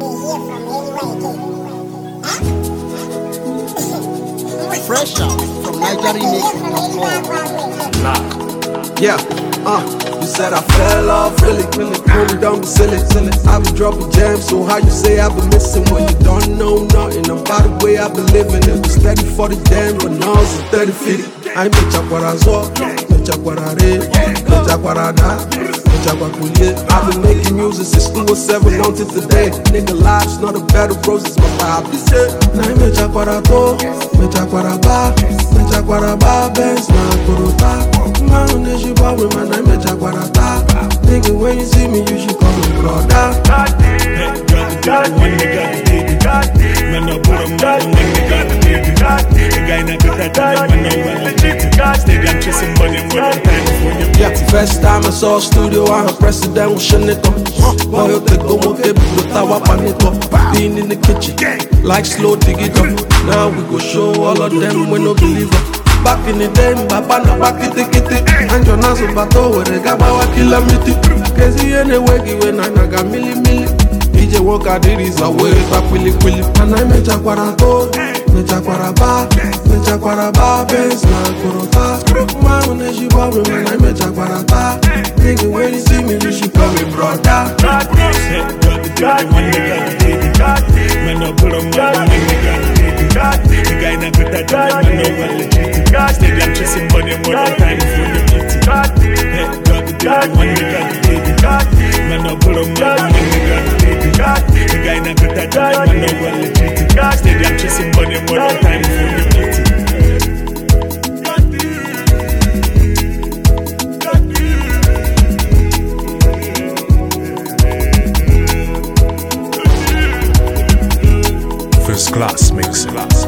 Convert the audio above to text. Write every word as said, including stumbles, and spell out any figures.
Fresh out from Niger Remix. Yeah, uh, you said I fell off, really, really, really don't be silly, silly. I been dropping gems, so how you say I been missing when you don't know nothing about the way I been living. It was steady for the damn, but now it's thirty fifty. I ain't bitch up what I saw, bitch up what I did, bitch up what I died, bitch up what I did. I've been making music since two oh seven until today. Nigga lives, not a battle roses, my vibe. This shit, now I'm bitch up what I do, bitch up what I buy, bitch up what I buy, Benz, now I go to die. Man, when you buy with my name, bitch up what I die. Nigga, when you see me, you should call me brother. Got the got the one, they got the baby. Man, I put a man, when they got the baby. The guy not get that time, man, I want legit. Stadium chasing money, more than time for you. Yeah, first time I saw a studio, I heard president was Shaniko. Boy, you take go moke, but tawa paniko. Being in the kitchen, like slow dig it up. Now we go show all of them we no believe it. Back in the day, Baba na back it it. And your nazo bato where they got our kilometer. Cause he anyway give when I naga milli milli. D J walk out it is a way back willy willy. And I make chakwarato, me chakwaraba, me chakwaraba, Benz na kurota. Man when she bought me when I make chakwarata. Nigga when you see me you should call me brother. Got the got the one, they got the baby. Man, I put a man, when they got the baby. The guy not get that time, man, I want legit. Stadium chasing money, more than time for you. Got the got the one, they got the baby. Man, I put a man, when they got the baby. The guy not get that time, man, I want legit. Stadium chasing money, more than time for you. First class mix.